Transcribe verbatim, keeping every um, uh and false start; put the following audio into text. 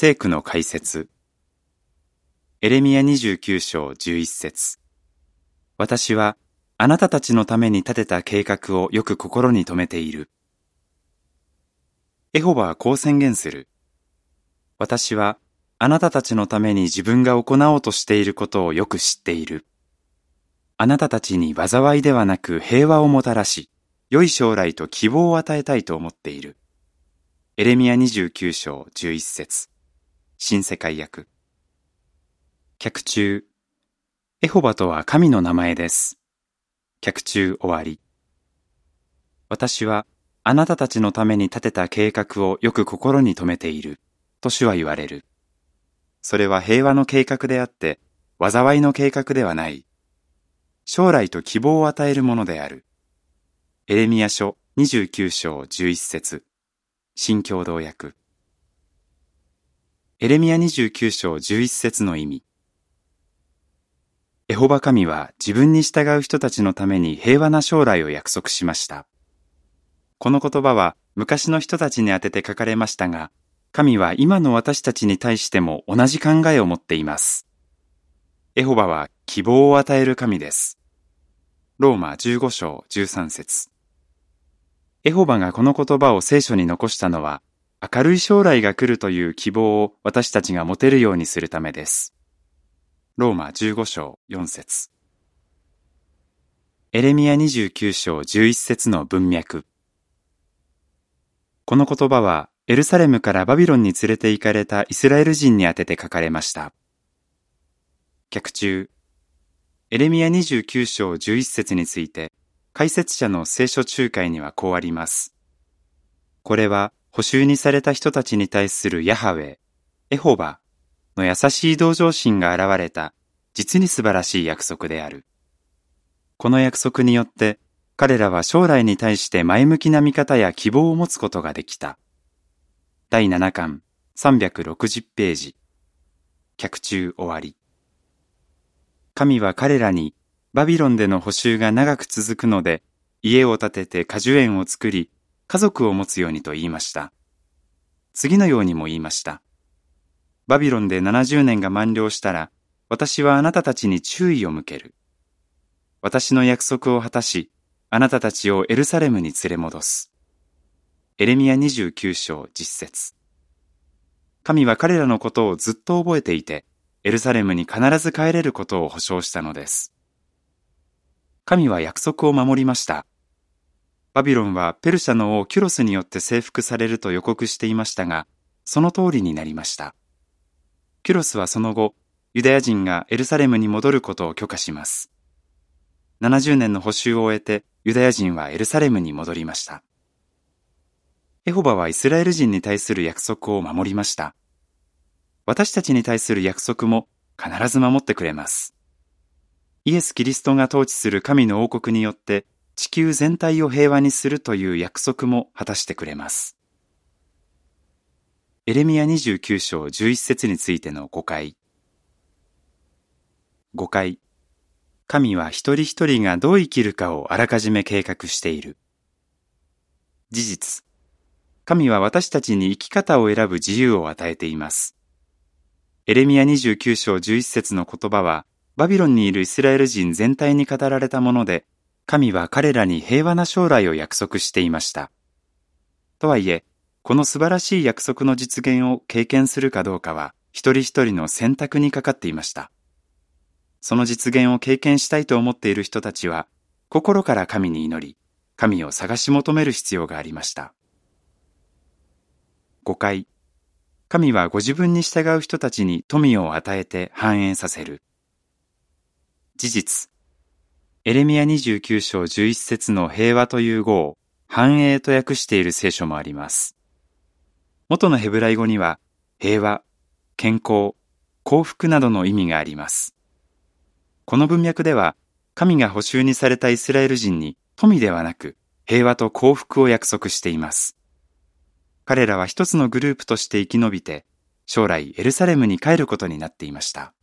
聖句の解説。エレミヤにじゅうきゅう章じゅういち節。私はあなたたちのために立てた計画をよく心に留めている。エホバはこう宣言する。私はあなたたちのために自分が行おうとしていることをよく知っている。あなたたちに災いではなく平和をもたらし、良い将来と希望を与えたいと思っている。エレミヤにじゅうきゅう章じゅういち節。新世界訳。脚注。エホバとは神の名前です。脚注終わり。私はあなたたちのために立てた計画をよく心に留めている。と主は言われる。それは平和の計画であって、災いの計画ではない。将来と希望を与えるものである。エレミヤ書にじゅうきゅう章じゅういち節。新共同訳。エレミヤにじゅうきゅう章じゅういち節の意味。エホバ神は自分に従う人たちのために平和な将来を約束しました。この言葉は昔の人たちに宛てて書かれましたが、神は今の私たちに対しても同じ考えを持っています。エホバは希望を与える神です。ローマじゅうご章じゅうさん節。エホバがこの言葉を聖書に残したのは、明るい将来が来るという希望を私たちが持てるようにするためです。ローマじゅうご章よん節。エレミヤにじゅうきゅう章じゅういち節の文脈。この言葉はエルサレムからバビロンに連れて行かれたイスラエル人に宛てて書かれました。脚注。エレミヤにじゅうきゅう章じゅういち節について、解説者の聖書仲介にはこうあります。これは捕囚にされた人たちに対するヤハウェ、エホバの優しい同情心が現れた実に素晴らしい約束である。この約束によって彼らは将来に対して前向きな見方や希望を持つことができた。だいなな巻さんびゃくろくじゅうページ。脚注終わり。神は彼らにバビロンでの捕囚が長く続くので家を建てて果樹園を作り家族を持つようにと言いました。次のようにも言いました。バビロンでななじゅうねんが満了したら私はあなたたちに注意を向ける。私の約束を果たしあなたたちをエルサレムに連れ戻す。エレミヤにじゅうきゅう章じゅっ節。神は彼らのことをずっと覚えていてエルサレムに必ず帰れることを保証したのです。神は約束を守りました。バビロンはペルシャの王キュロスによって征服されると予告していましたが、その通りになりました。キュロスはその後、ユダヤ人がエルサレムに戻ることを許可します。ななじゅうねんの捕囚を終えて、ユダヤ人はエルサレムに戻りました。エホバはイスラエル人に対する約束を守りました。私たちに対する約束も必ず守ってくれます。イエス・キリストが統治する神の王国によって地球全体を平和にするという約束も果たしてくれます。エレミヤにじゅうきゅう章じゅういち節についての誤解。誤解。神は一人一人がどう生きるかをあらかじめ計画している。事実。神は私たちに生き方を選ぶ自由を与えています。エレミヤにじゅうきゅう章じゅういち節の言葉は、バビロンにいるイスラエル人全体に語られたもので、神は彼らに平和な将来を約束していました。とはいえ、この素晴らしい約束の実現を経験するかどうかは、一人一人の選択にかかっていました。その実現を経験したいと思っている人たちは、心から神に祈り、神を探し求める必要がありました。誤解。神はご自分に従う人たちに富を与えて繁栄させる。事実。エレミヤにじゅうきゅう章じゅういち節の平和という語を繁栄と訳している聖書もあります。元のヘブライ語には平和、健康、幸福などの意味があります。この文脈では神が捕囚にされたイスラエル人に富ではなく平和と幸福を約束しています。彼らは一つのグループとして生き延びて将来エルサレムに帰ることになっていました。